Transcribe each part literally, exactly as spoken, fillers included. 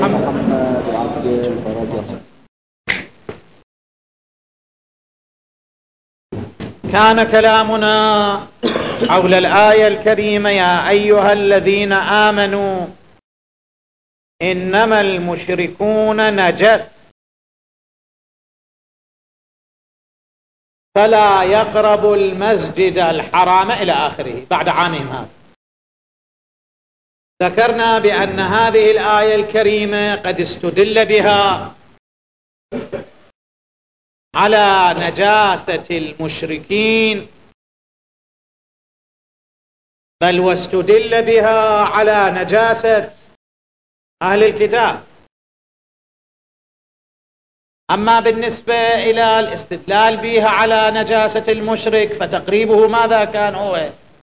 محمد عبد الفرج. كان كلامنا حول الآية الكريمة: يا أيها الذين آمنوا إنما المشركون نجس فلا يقربوا المسجد الحرام إلى آخره بعد عامهم هذا. ذكرنا بأن هذه الآية الكريمة قد استدل بها على نجاسة المشركين، بل واستدل بها على نجاسة أهل الكتاب. أما بالنسبة إلى الاستدلال بها على نجاسة المشرك فتقريبه ماذا كان هو؟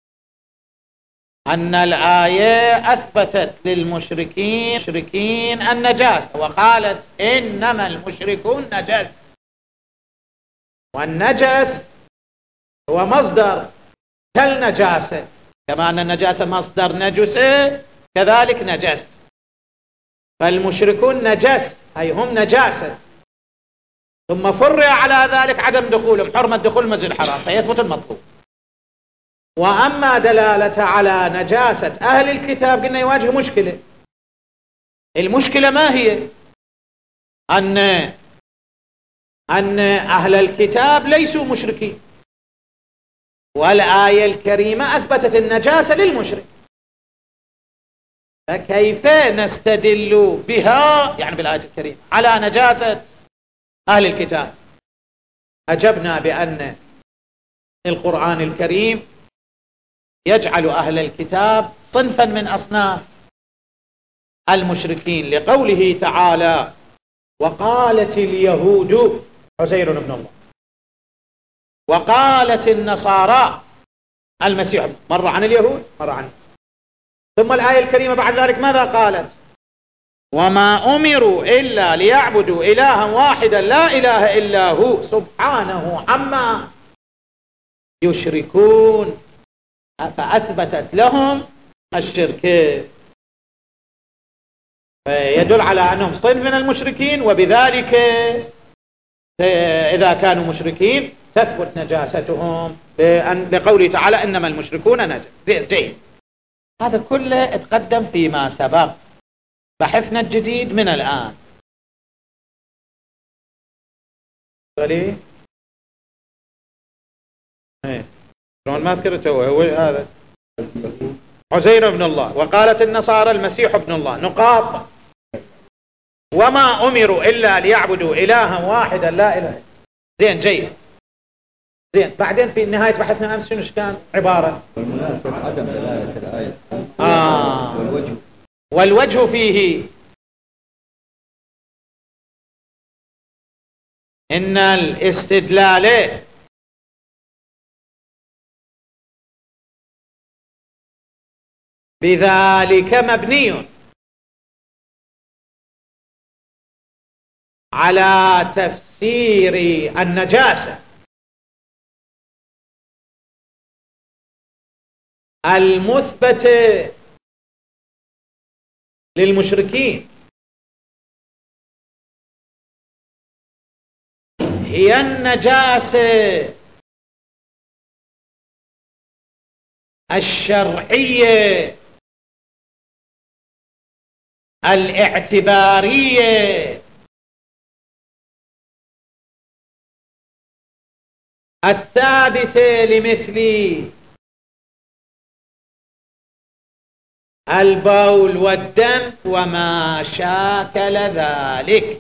أن الآية أثبتت للمشركين مشركين النجاسة وقالت إنما المشركون نجس، والنجس هو مصدر كالنجاسة، كما أن النجاسة مصدر نجسة كذلك نجس، فالمشركون نجس أي هم نجاسة، ثم فرع على ذلك عدم دخولهم، حرمة دخول المسجد الحرام، فيثبت المطلوب. وأما دلالة على نجاسة أهل الكتاب قلنا يواجه مشكلة. المشكلة ما هي؟ أن أن أهل الكتاب ليسوا مشركين، والآية الكريمة أثبتت النجاسة للمشرك، فكيف نستدل بها يعني بالآية الكريمة على نجاسة أهل الكتاب؟ أجبنا بأن القرآن الكريم يجعل أهل الكتاب صنفا من أصناف المشركين، لقوله تعالى: وقالت اليهود عزير ابن الله، وقالت النصارى المسيح. مر عن اليهود مر عن. ثم الآية الكريمة بعد ذلك ماذا قالت؟ وما أمروا إلا ليعبدوا إلها واحدا لا إله إلا هو سبحانه عما يشركون، فأثبتت لهم الشرك، فيدل على أنهم صنف من المشركين، وبذلك إذا كانوا مشركين تثبت نجاستهم لقوله تعالى: إنما المشركون نجس. جيد، هذا كله اتقدم فيما سبق. بحثنا الجديد من الآن غلي ايه شلون ما ذكرته؟ هو هذا عزير ابن الله، وقالت النصارى المسيح ابن الله، نقاط. وما أمروا إلا ليعبدوا إلها واحدا لا إله. زين، جيد، زين. بعدين في نهاية بحثنا أمس شنو كان عبارة؟ عدم دلالة الآية. آه. والوجه والوجه فيه إن الاستدلال بذلك مبني على تفسير النجاسة المثبت للمشركين، هي النجاسة الشرعية الاعتبارية الثابتة لمثل البول والدم وما شاكل ذلك.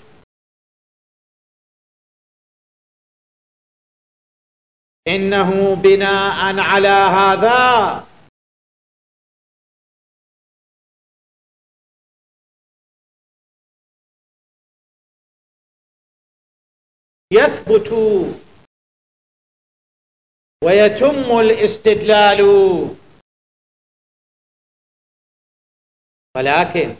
إنه بناء على هذا يثبت ويتم الاستدلال، ولكن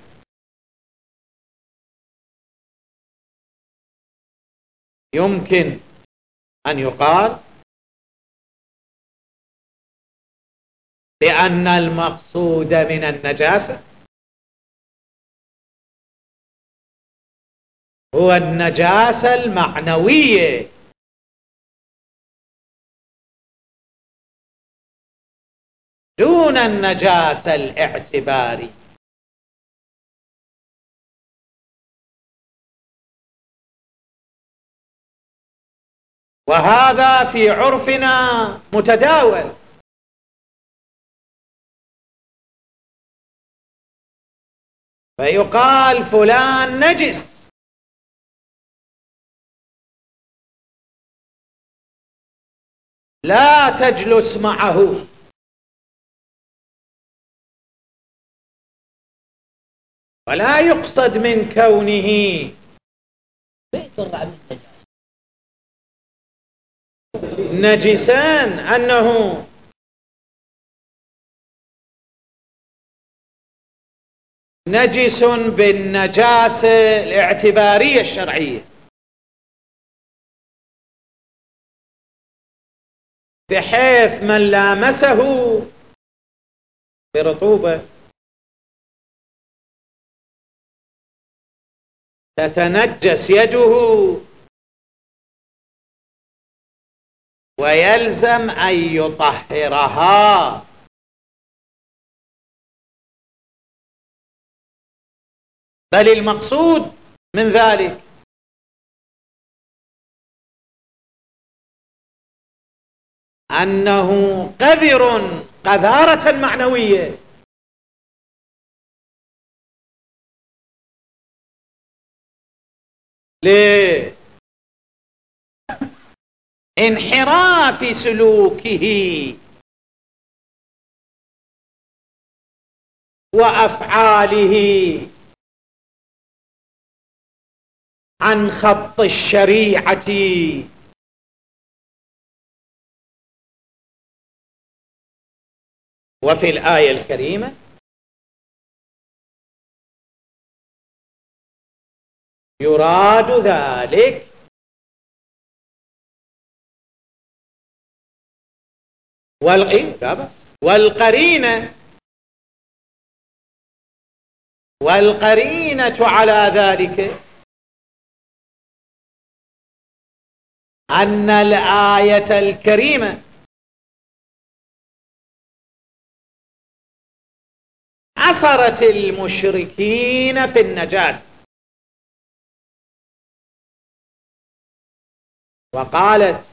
يمكن أن يقال بأن المقصود من النجاسة هو النجاسة المعنوية، دون النجاسة الاعتبارية. وهذا في عرفنا متداول، فيقال فلان نجس، لا تجلس معه، ولا يقصد من كونه نجسان أنه نجس بالنجاسة الاعتبارية الشرعية، بحيث من لامسه برطوبة تتنجس يده، ويلزم أن يطهرها. بل المقصود من ذلك أنه قذر قذارة معنوية، لانحراف سلوكه وأفعاله عن خط الشريعة. وفي الآية الكريمة يراد ذلك والقرينة والقرينة على ذلك أن الآية الكريمة عصرت المشركين في النجاسة، وقالت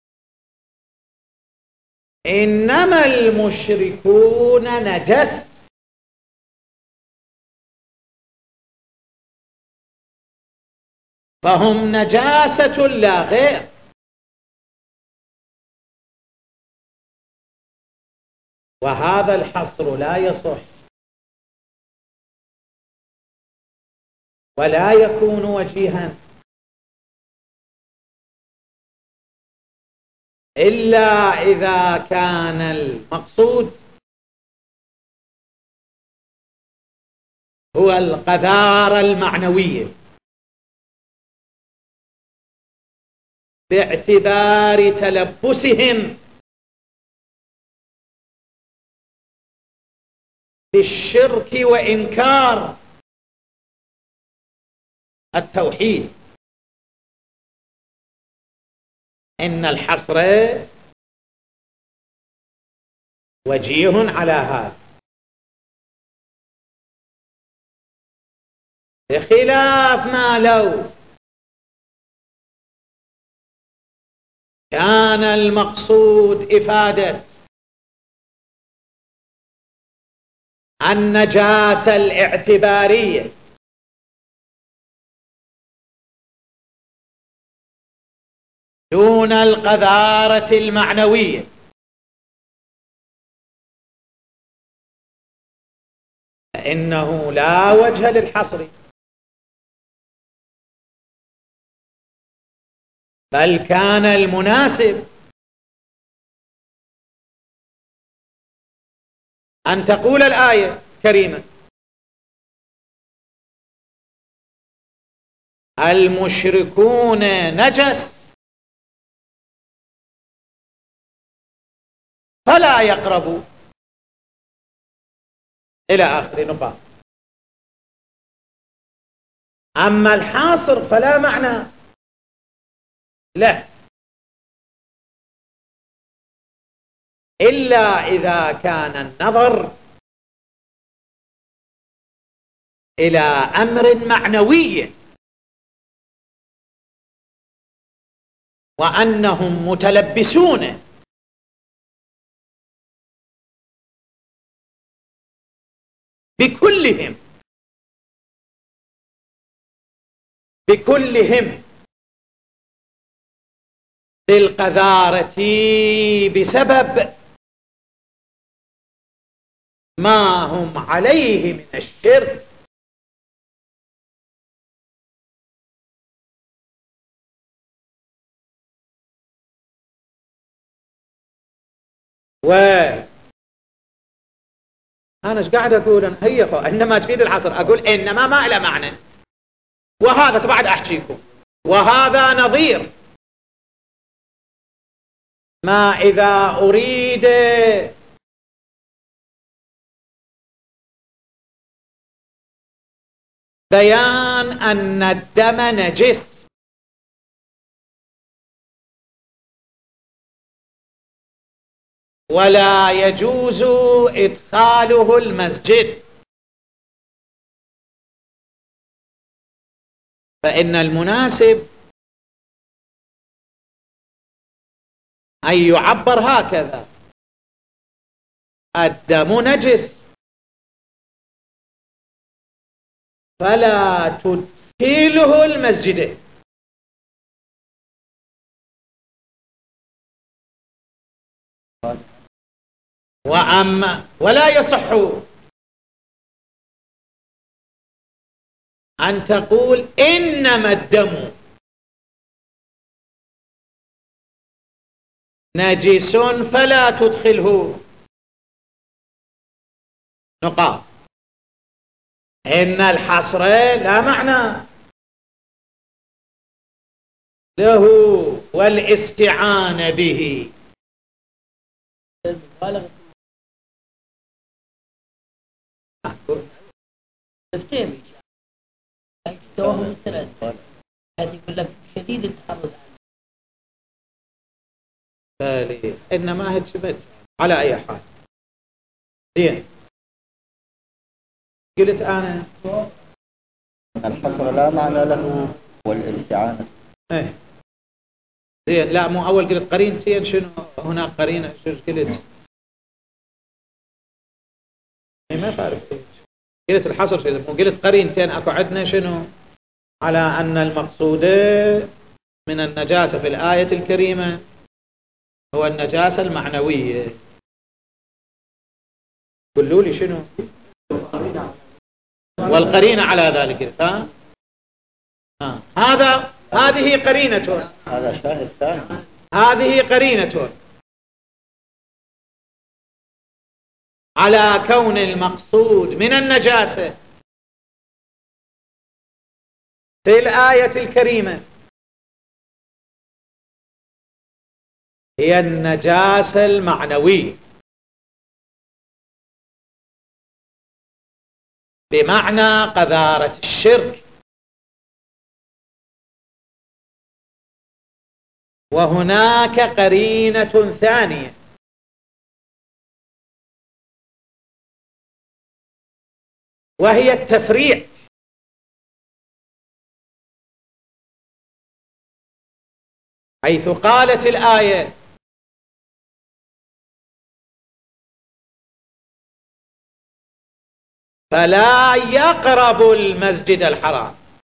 إنما المشركون نجس، فهم نجاسة لا غير. وهذا الحصر لا يصح ولا يكون وجيها إلا إذا كان المقصود هو القذارة المعنوية، باعتبار تلبسهم بالشرك وإنكار التوحيد. إن الحصر وجيه على هذا، بخلاف ما لو كان المقصود إفادة النجاسة الاعتبارية دون القذارة المعنوية، فإنه لا وجه للحصر، بل كان المناسب أن تقول الآية الكريمة المشركون نجس فلا يقربوا إلى آخر نقاط. أما الحاصر فلا معنى له إلا إذا كان النظر إلى أمر معنوي وأنهم متلبسون بكلهم بكلهم بالقذارة بسبب ما هم عليه من الشرك و أنا ايش قاعد أقول أنا هي إنما تفيد الحصر أقول إنما ما له معنى وهذا بعد أحكيكم وهذا نظير ما إذا أريد بيان أن الدم نجس ولا يجوز إدخاله المسجد فإن المناسب أن يعبر هكذا: الدم نجس فلا تدخله المسجد. وأما ولا يصح أن تقول إنما الدم نجس فلا تدخله. نقاط. إن الحصر لا معنى له والاستعانة به. تفتهم توهم الثلاث هذه يقول لك شديد التحرز بالي إنما هجمت على أي حال. زين قلت أنا الحصر لا معنى له والاستعانة. ايه زين لا مو أول قلت قرينتين شنو هناك قرينة شو قلت ايه ما تعرف قلت الحصر شنو مو قلت قرينتين أكو عندنا شنو على أن المقصود من النجاسة في الآية الكريمة هو النجاسة المعنوية. قولوا لي شنو والقرينة على ذلك. ها ها هذا هذه قرينة هذا شاهد ثاني. هذه قرينة على كون المقصود من النجاسة في الآية الكريمة هي النجاسة المعنوية بمعنى قذارة الشرك. وهناك قرينة ثانية وهي التفريع حيث قالت الآية فلا يقرب المسجد الحرام.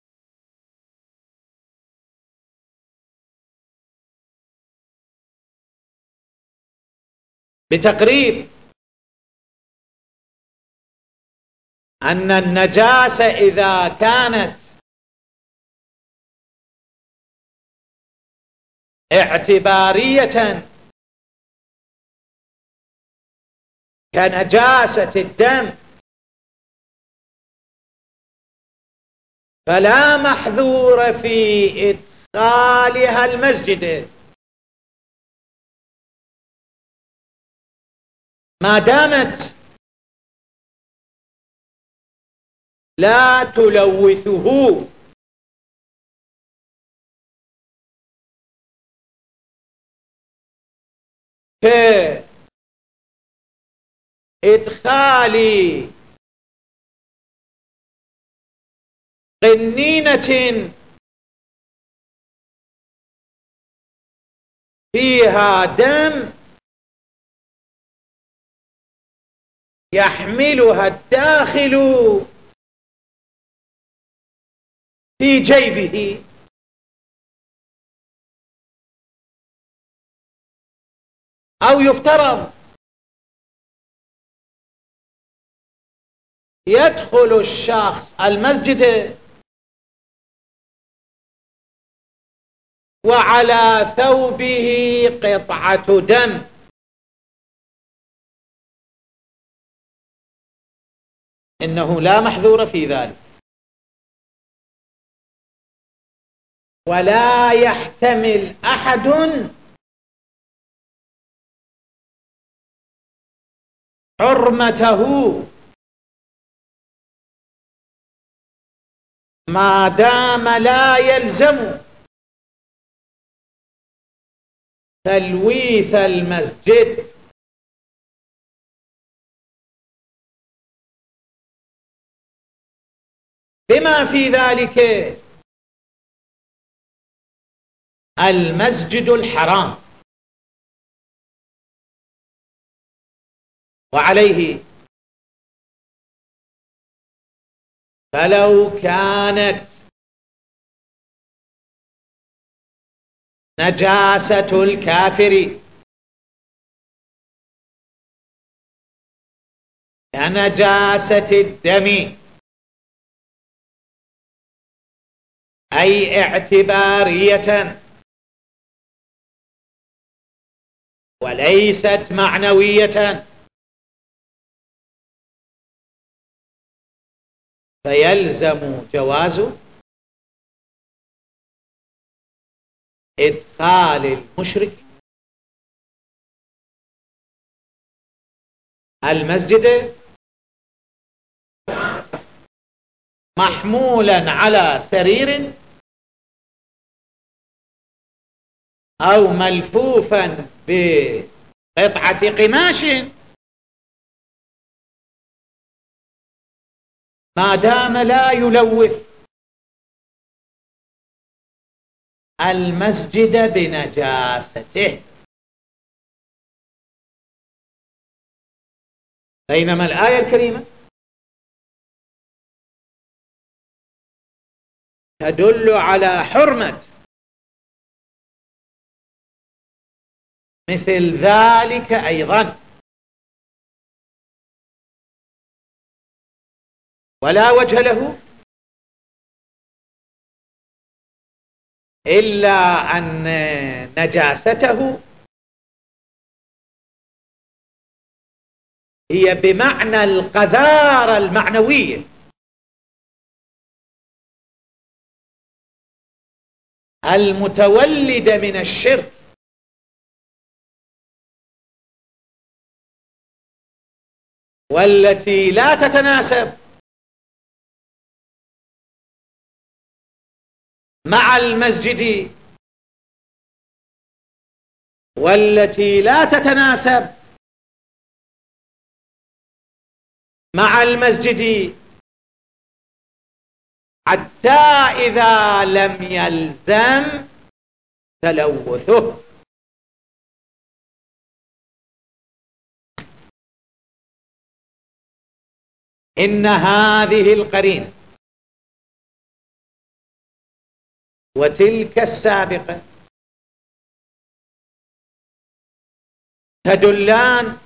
بتقرير أن النجاسة إذا كانت اعتبارية كنجاسة الدم فلا محذور في إدخالها المسجد ما دامت لا تلوثه كإدخال قنينة فيها دم يحملها الداخل في جيبه، أو يفترض يدخل الشخص المسجد وعلى ثوبه قطعة دم، إنه لا محذور في ذلك، ولا يحتمل أحد حرمته ما دام لا يلزم تلويث المسجد بما في ذلك المسجد الحرام. وعليه فلو كانت نجاسة الكافر كنجاسة الدم أي اعتبارية وليست معنوية، فيلزم جواز إدخال المشرك المسجد محمولا على سرير أو ملفوفا بقطعة قماش ما دام لا يلوث المسجد بنجاسته. بينما الآية الكريمة تدل على حرمة مثل ذلك أيضا، ولا وجه له إلا أن نجاسته هي بمعنى القذارة المعنوية المتولدة من الشرك، والتي لا تتناسب مع المسجد، والتي لا تتناسب مع المسجد حتى إذا لم يلزم تلوثه. إن هذه القرينة وتلك السابقة تدلان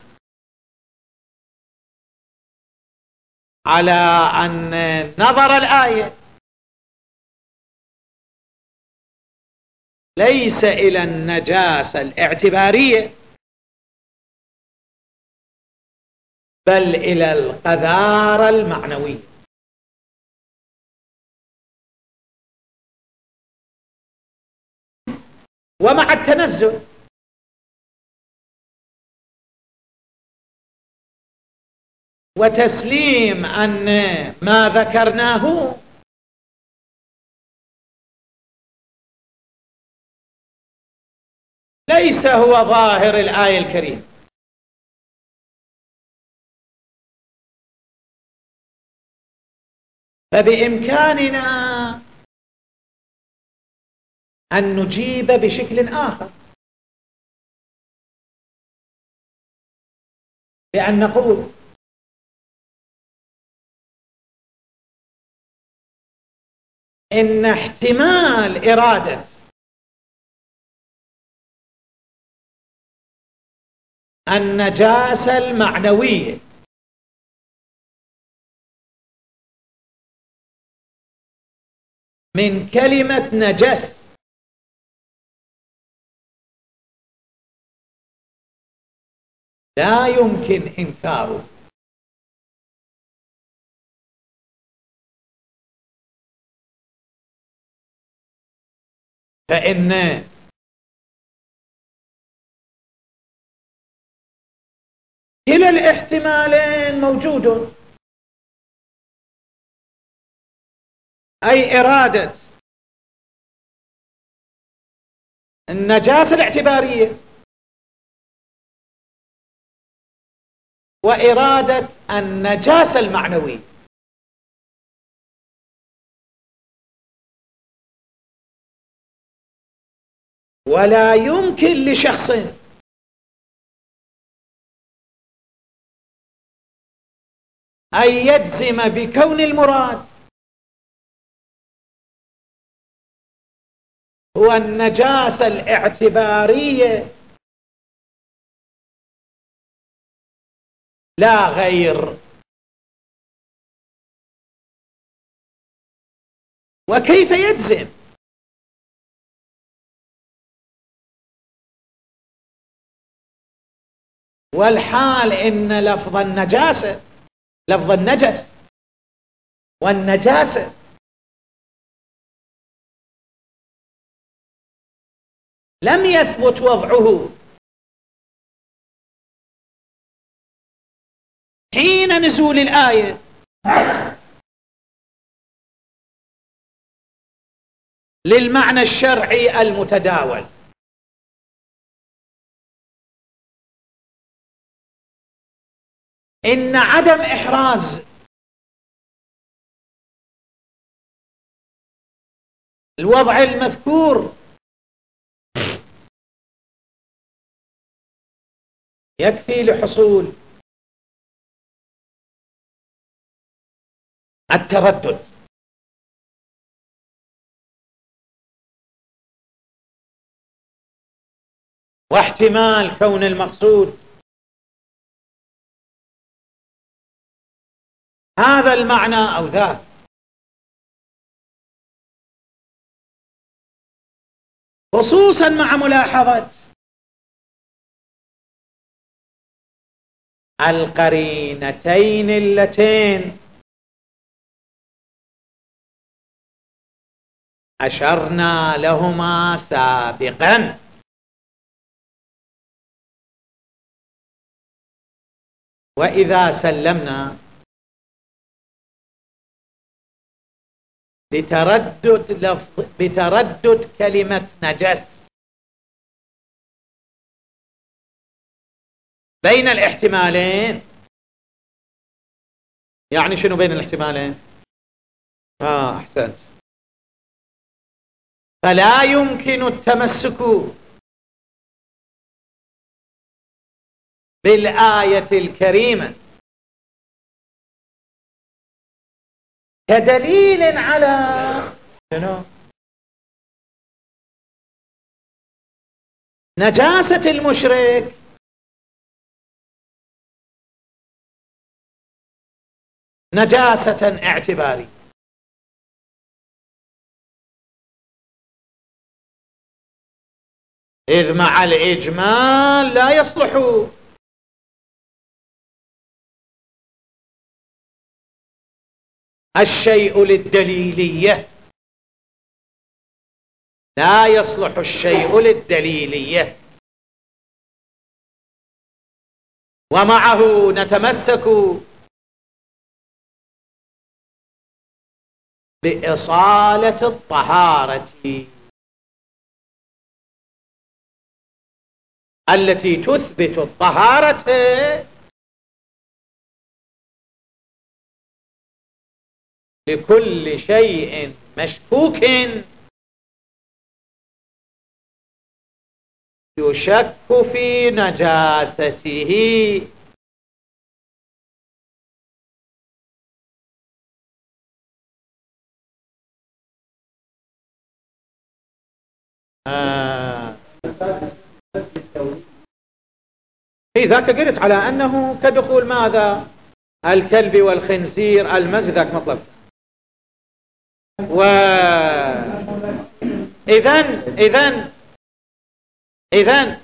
على أن نظر الآية ليس إلى النجاسة الاعتبارية بل إلى القذارة المعنوية. ومع التنزل وتسليم أن ما ذكرناه ليس هو ظاهر الآية الكريمة. فبإمكاننا أن نجيب بشكل آخر، بأن نقول إن احتمال إرادة النجاسة المعنوية من كلمة نجس لا يمكن إنكاره. فإن كلا الاحتمالين موجود، أي إرادة النجاسة الاعتبارية وإرادة النجاسة المعنوية. ولا يمكن لشخص أن يجزم بكون المراد هو النجاسة الاعتبارية لا غير. وكيف يجزم؟ والحال إن لفظ النجاسة، لفظ النجس والنجاسة لم يثبت وضعه حين نزول الآية، للمعنى الشرعي المتداول. إن عدم إحراز الوضع المذكور يكفي لحصول التردد. واحتمال كون المقصود هذا المعنى أو ذاك، خصوصا مع ملاحظة القرينتين اللتين أشرنا لهما سابقا. وإذا سلمنا بتردد لفظ بتردد كلمة نجس بين الاحتمالين، يعني شنو بين الاحتمالين؟ آه أحسنت. فلا يمكن التمسك بالآية الكريمة كدليل على نجاسة المشرك نجاسة اعتبارية، إذ مع الإجمال لا يصلح الشيء للدليلية، لا يصلح الشيء للدليلية. ومعه نتمسك بإصالة الطهارة، التي تثبت الطهارة لكل شيء مشكوك يشك في نجاسته. آه. في ذاك قلت على أنه كدخول ماذا؟ الكلب والخنزير المزي، ذاك مطلب. و إذن إذن إذن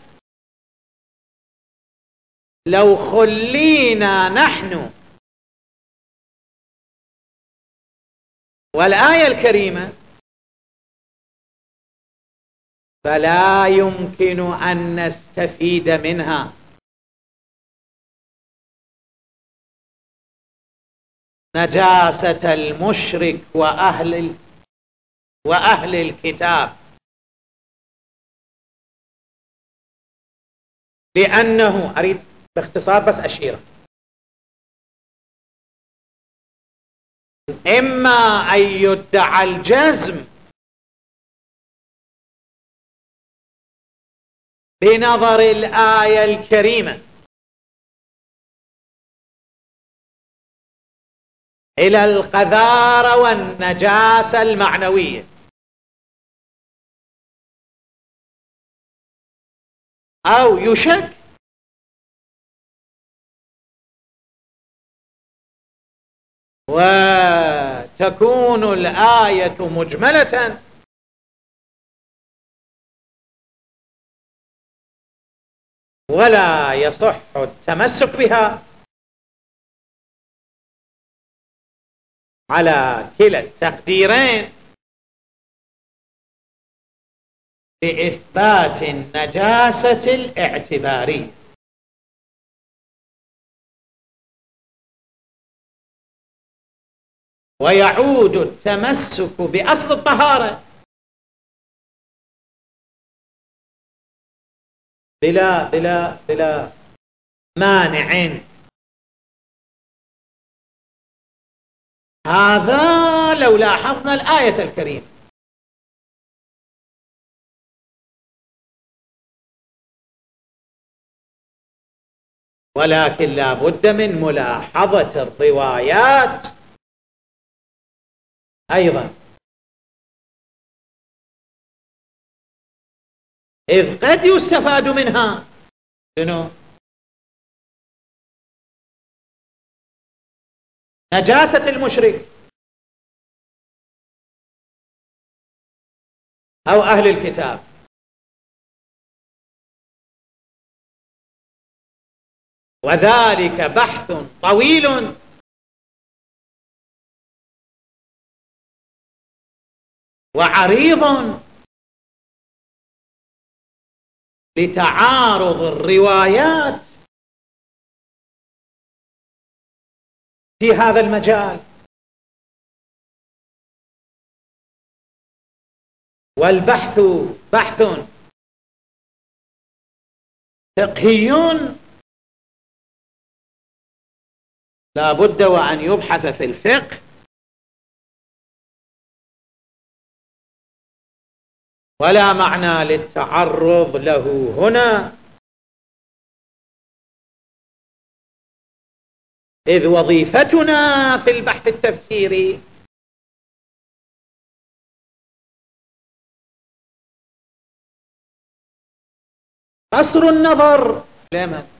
لو خلينا نحن والآية الكريمة فلا يمكن أن نستفيد منها نجاسة المشرك وأهل وأهل الكتاب، لأنه أريد باختصار بس أشيره. إما أن يدعى الجزم بنظر الآية الكريمة إلى القذارة والنجاسة المعنوية، أو يشك وتكون الآية مجملة ولا يصح التمسك بها. على كلا التقديرين لإثبات النجاسة الاعتبارية. ويعود التمسك بأصل الطهارة بلا بلا بلا مانع. هذا لو لاحظنا الآية الكريمة. ولكن لا بد من ملاحظة الروايات أيضا، إذ قد يستفاد منها شنو؟ نجاسة المشرك أو أهل الكتاب، وذلك بحث طويل وعريض لتعارض الروايات في هذا المجال. والبحث بحث فقهي لا بد وأن يبحث في الفقه، ولا معنى للتعرض له هنا، إذ وظيفتنا في البحث التفسيري قصر النظر لمن؟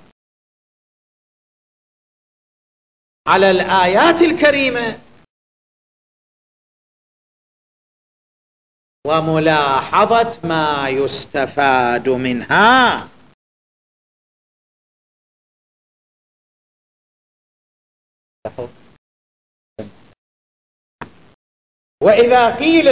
على الآيات الكريمة وملاحظة ما يستفاد منها. وإذا قيل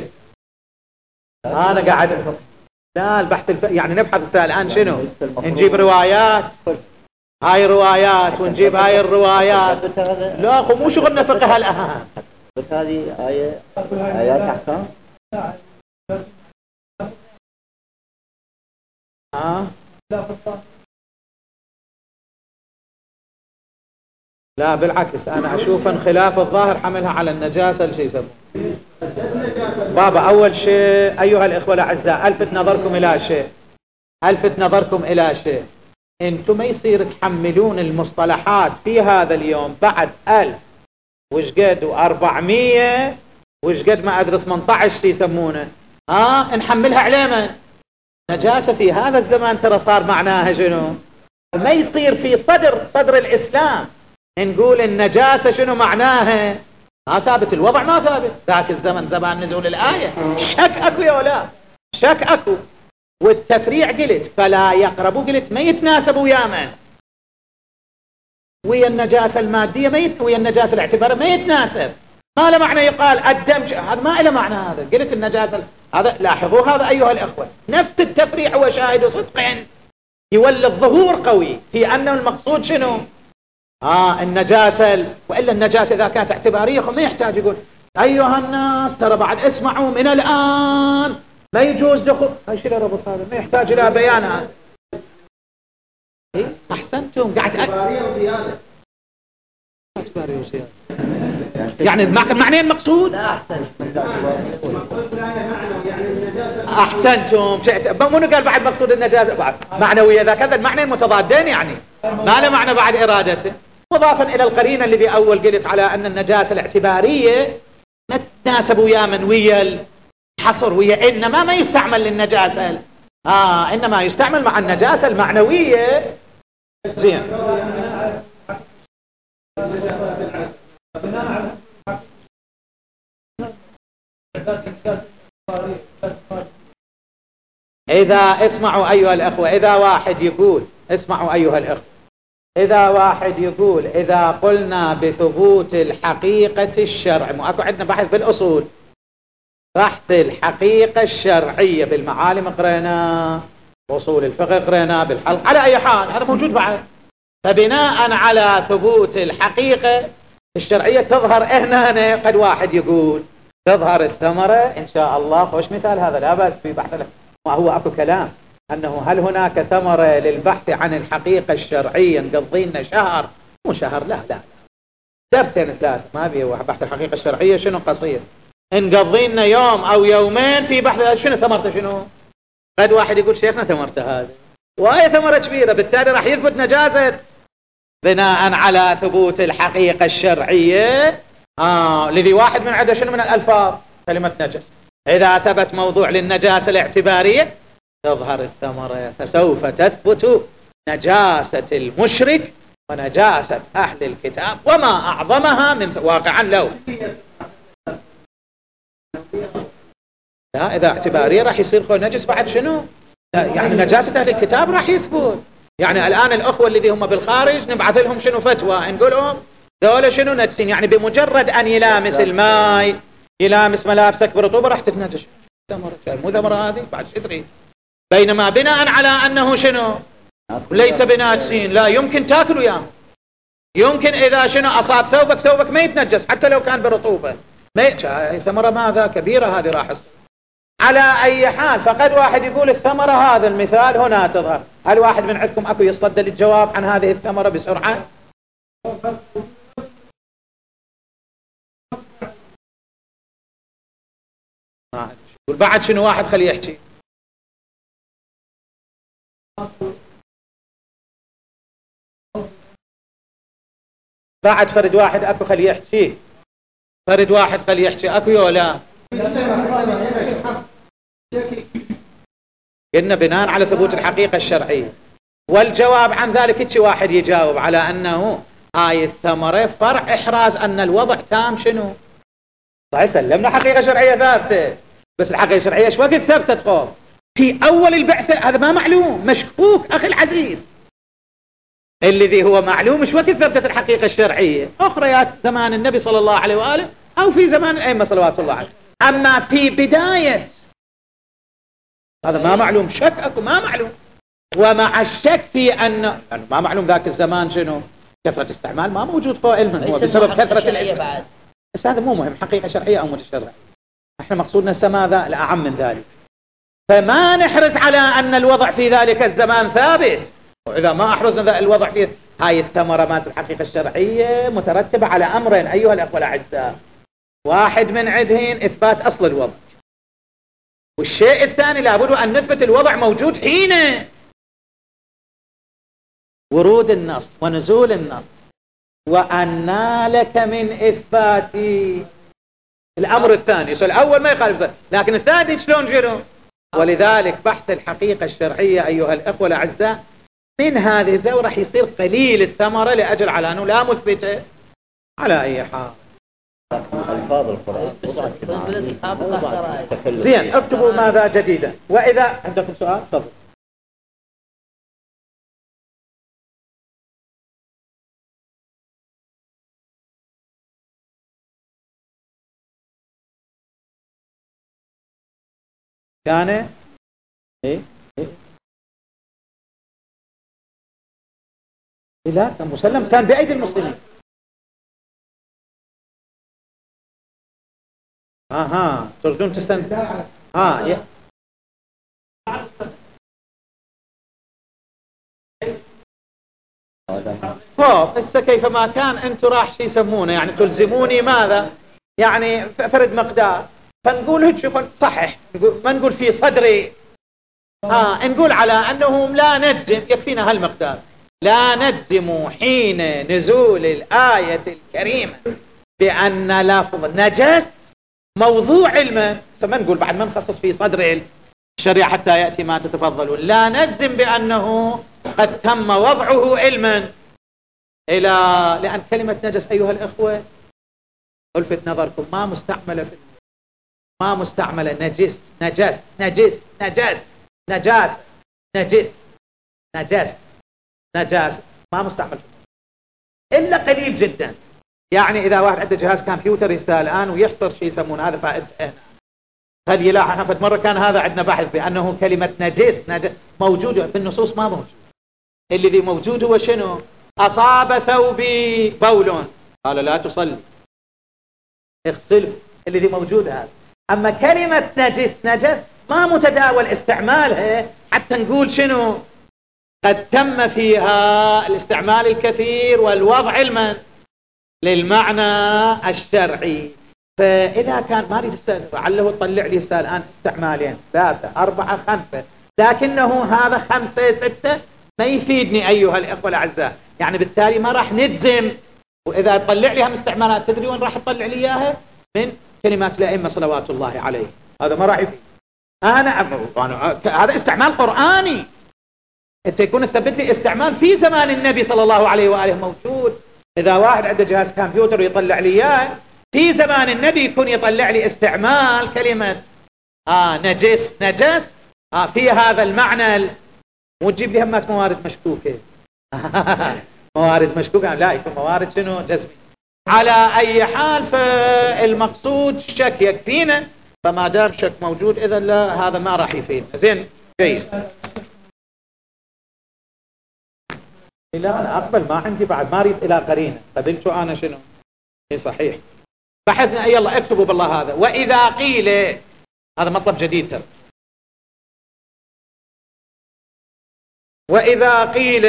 أنا قاعد لا البحث الف... يعني نبحث الآن شنو؟ نجيب روايات، هاي روايات ونجيب هاي الروايات. لا أخو مو شغلنا فقه الأهم. بس هذه آية آيات أحكام. آه لا بالعكس، أنا أشوف انخلاف الظاهر حملها على النجاسة الشيء يسمونه. بابا أول شيء أيها الإخوة الأعزاء، ألفت نظركم إلى شيء ألفت نظركم إلى شيء أنتم ما يصير تحملون المصطلحات في هذا اليوم بعد ألف وشقد وأربعمية وشقد ما أدري ثمانية عشر يسمونه، آه نحملها علينا نجاسة في هذا الزمان. ترى صار معناها شنو؟ ما يصير في صدر صدر الإسلام نقول النجاسة شنو معناها. ما ثابت الوضع، ما ثابت ذاك الزمن زمان نزول الآية. شك أكو يا ولا شك أكو. والتفريع قلت فلا يقربوا، قلت ما يتناسبوا ويا من ويا النجاسة المادية، ما يت... ويا النجاسة الاعتبارية ما يتناسب. ما له معنى يقال الدم ش... هذا ما له معنى. هذا قلت النجاسة هذا، لاحظوا هذا أيها الأخوة، نفس التفريع هو شاهد صدق يولد ظهور قوي في أنه المقصود شنو؟ آه النجاسة. وإلا النجاسة إذا كانت اعتبارية ما يحتاج يقول أيها الناس ترى بعد اسمعوا من الآن ما يجوز دخول. ايش له ربط هذا؟ ما يحتاج إلى بيان هذا. إيه؟ أحسنتم. قاعد اعتبارية وزيادة. اعتبارية وزيادة يعني معنى المقصود. لا أحسن. أحسنتم. منو قال بعد مقصود النجاسة بعد معنوية؟ إذا كذا المعنى متضادين يعني ما له معنى بعد إرادته. مضافا إلى القرينة اللي أول قلت على أن النجاسة الاعتبارية ما تناسب ويا من ويا الحصر ويا إنما ما يستعمل للنجاسة، آه إنما يستعمل مع النجاسة المعنوية. زين. إذا اسمعوا أيها الأخوة، إذا واحد يقول اسمعوا أيها الأخوة إذا واحد يقول إذا قلنا بثبوت الحقيقة الشرع، مو أكو عندنا بحث في الأصول بحث الحقيقة الشرعية بالمعالم قرينا، أصول الفقه قرينا، بالحلق، على أي حال هذا موجود بعد. فبناء على ثبوت الحقيقة الشرعية تظهر هنا قد واحد يقول تظهر الثمرة إن شاء الله. خوش مثال هذا، لا بأس في بحث له. ما هو أكو كلام أنه هل هناك ثمرة للبحث عن الحقيقة الشرعية نقضي لنا شهر؟ مو شهر، لا لا درسين ثلاثة ما بيه بحث الحقيقة الشرعية شنو قصير، نقضي لنا يوم أو يومين في بحث شنو ثمرته شنو. قد واحد يقول شيخنا ثمرته هذا وهي ثمرة كبيرة، بالتالي راح يثبت نجاسة بناء على ثبوت الحقيقة الشرعية. آه لذي واحد من عدة شنو من الألفاظ كلمة نجس. إذا ثبت موضوع للنجاسة الاعتبارية تظهر الثمرة، فسوف تثبت نجاسة المشرك ونجاسة أهل الكتاب وما أعظمها من واقعا لو لا. إذا اعتبارية راح يصير خو نجس بعد شنو؟ يعني نجاسة أهل الكتاب راح يثبت. يعني الآن الأخوة الذي هم بالخارج نبعث لهم شنو فتوى نقول لهم دولة شنو نجسين، يعني بمجرد أن يلامس الماء يلامس ملابسك برطوبة راح تتنجس. مو ثمرة هذه بعد شدري. بينما بناء على أنه شنو ليس بناجسين لا يمكن تاكل وياه، يمكن إذا شنو أصاب ثوبك ثوبك ما يتنجس حتى لو كان برطوبة. ما ثمرة ماذا كبيرة هذه راح تصير. على أي حال فقد واحد يقول الثمرة هذا المثال هنا تظهر. هل واحد من عندكم أكو يصدى للجواب عن هذه الثمرة بسرعة؟ بعد شنو واحد خليه يحكي. بعد فرد واحد أكو خليه يحكي. فرد واحد خليه يحكي أكو يولا. قلنا بناء على ثبوت الحقيقة الشرعية. والجواب عن ذلك اتش واحد يجاوب على أنه هاي الثمرة فرع إحراز أن الوضع تام شنو صحيح. سلمنا حقيقة شرعية ثابتة، بس الحقيقة الشرعية ايش وقت ثبتت خوف في أول البعثة؟ هذا ما معلوم مشكوك أخي العزيز. الذي هو معلوم ايش وقت ثبتت الحقيقة الشرعية أخريات زمان النبي صلى الله عليه وآله أو في زمان الأئمة صلوات الله عليه. أما في بداية هذا ما معلوم، شك أكو ما معلوم. ومع الشك في أن يعني ما معلوم ذاك الزمان شنو كثرة استعمال ما موجود فوق علما، هو بسبب كثرة العلم. بس هذا مو مهم حقيقة شرعية أو متشرعية. احنا مقصودنا ماذا الأعم من ذلك. فما نحرز على أن الوضع في ذلك الزمان ثابت. وإذا ما أحرزنا الوضع في هاي الثمرة مات الحقيقة الشرعية مترتبة على أمرين أيها الأخوة الأعزاء. واحد من عندهن إثبات أصل الوضع، والشيء الثاني لابد أن نثبت الوضع موجود حين ورود النص ونزول النص. وأن لك من إثبات الأمر الثاني. الأول ما يخالف، لكن الثاني شلون جروا؟ ولذلك بحث الحقيقة الشرعية أيها الأخوة الأعزاء من هذه الزاوية راح يصير قليل الثمرة لأجل على أنه لا مثبته على أي حال. ألفاظ القرآن زين، اكتبوا ماذا جديدا. وإذا عندكم سؤال تفضل. كان إيه إيه لا كان مسلم، كان بأيدي المسلمين. اها تريدون تستند ها ي... هو هسه كيفما كان انتم راح شو يسمونه يعني تلزموني ماذا يعني فرد مقدار، فنقول هيك شوفوا صحح، ما نقول في صدري ها، نقول على انهم لا نجزم، يكفينا هالمقدار، لا نجزم حين نزول الآية الكريمة بأن لفظ نجس موضوع علما. ما نقول بعد ما نخصص في صدر الشريعة حتى يأتي ما تتفضلون، لا نجزم بأنه قد تم وضعه علما إلى، لأن كلمة نجس أيها الأخوة ألفت نظركم ما مستعملة في ما مستعملة نجس نجس نجس نجس نجاس نجس نجس نجاس ما مستعمل إلا قليل جدا. يعني إذا واحد عنده جهاز كمبيوتر يستاهل الآن ويحصر شيء يسمون هذا فائدة، هل يلاحظ فد مرة كان هذا عندنا بحث بأنه كلمة نجس نجس موجودة في النصوص ما موجود. الذي موجود هو شنو؟ أصاب ثوبي بول قال لا تصلي اغسله، الذي موجود هذا. أما كلمة نجس نجس ما متداول استعمالها حتى نقول شنو قد تم فيها الاستعمال الكثير والوضع علما للمعنى الشرعي. فإذا كان ما أريد أسأل لعله تطلع لي أسأل الآن استعمالين ثلاثة أربعة خمسة، لكنه هذا خمسة ستة ما يفيدني أيها الأخوة الأعزاء. يعني بالتالي ما راح نجزم، وإذا تطلع لي هم استعمالات تدري وين راح تطلع لي إياها؟ من كلمات الأئمة صلوات الله عليه. هذا ما راح يفيد. أنا, أنا هذا استعمال قرآني، أنت يكون تثبت لي استعمال في زمان النبي صلى الله عليه وآله موجود. إذا واحد عنده جهاز كمبيوتر ويطلع لي إياه في زمان النبي يكون يطلع لي استعمال كلمة آه نجس نجس آه في هذا المعنى، وتجيب لي همات موارد مشكوكة موارد مشكوكة لا يكون موارد شنو جزمي. على أي حال فالمقصود شك يكفينا، فما دام شك موجود إذا لا هذا ما راح يفيدنا. زين جيد. لا أنا أقبل ما عندي بعد ما أريد إلى قرينة قبلت أنا شنو اي صحيح بحثنا. يلا اكتبوا بالله هذا. وإذا قيل هذا مطلب جديد ترى. وإذا قيل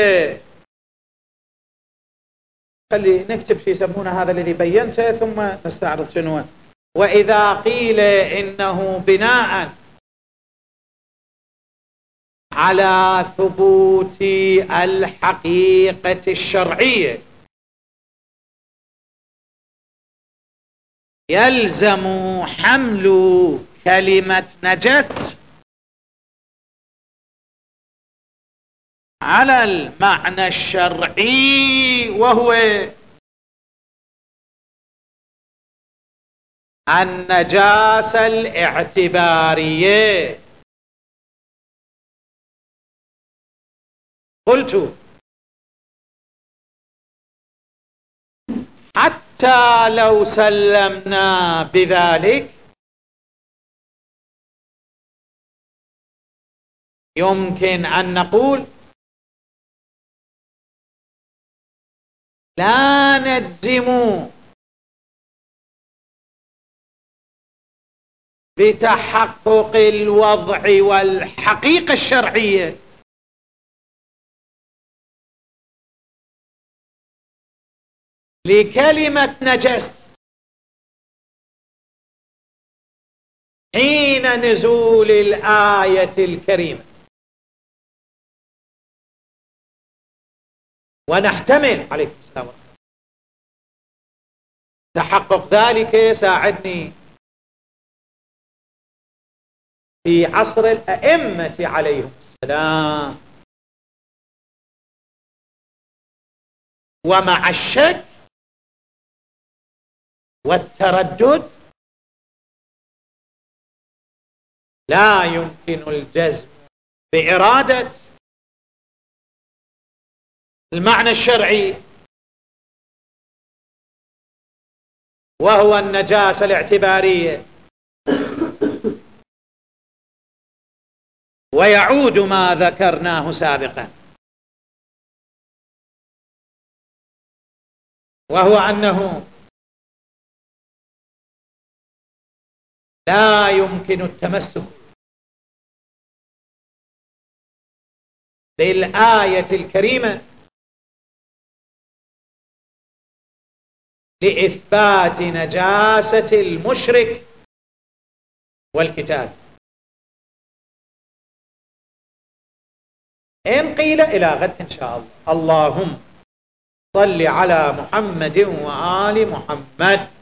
خلي نكتب شيء يسمونه هذا الذي بينته ثم نستعرض شنو. وإذا قيل إنه بناء على ثبوت الحقيقة الشرعية يلزم حمل كلمة نجس على المعنى الشرعي، وهو النجاسة الاعتبارية. قلت حتى لو سلمنا بذلك يمكن أن نقول لا نجزم بتحقق الوضع والحقيقة الشرعية لكلمة نجس حين نزول الآية الكريمة، ونحتمل عليكم السلام تحقق ذلك يساعدني في عصر الأئمة عليهم السلام، ومع الشك والتردد لا يمكن الجزم بإرادة المعنى الشرعي وهو النجاسة الاعتبارية. ويعود ما ذكرناه سابقا، وهو أنه لا يمكن التمسك بالآية الكريمة لإثبات نجاسة المشرك والكتاب، إن قيل إلى غد إن شاء الله. اللهم صل على محمد وآل محمد.